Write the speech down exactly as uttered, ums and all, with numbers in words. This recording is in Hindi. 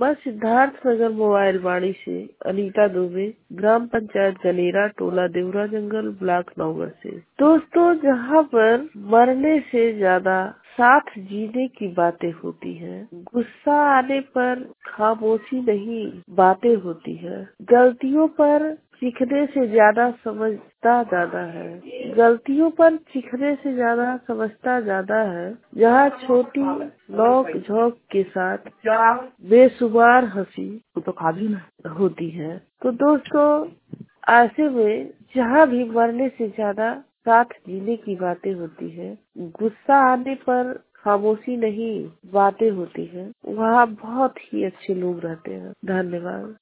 मैं सिद्धार्थ नगर मोबाइल वाणी से अनीता दुबे, ग्राम पंचायत गनेरा, टोला देवरा जंगल, ब्लॉक नौगढ़ से। दोस्तों, जहाँ पर मरने से ज्यादा साथ जीने की बातें होती हैं, गुस्सा आने पर खामोशी नहीं बातें होती है, गलतियों पर सीखने से ज्यादा समझता ज्यादा है, गलतियों पर सीखने से ज्यादा समझता ज्यादा है, जहाँ छोटी नोक झोंक के साथ बेशुमार हंसी तो काबिल ना होती है। तो दोस्तों, ऐसे में जहाँ भी मरने से ज्यादा साथ जीने की बातें होती है, गुस्सा आने पर खामोशी नहीं बातें होती है, वहाँ बहुत ही अच्छे लोग रहते हैं। धन्यवाद।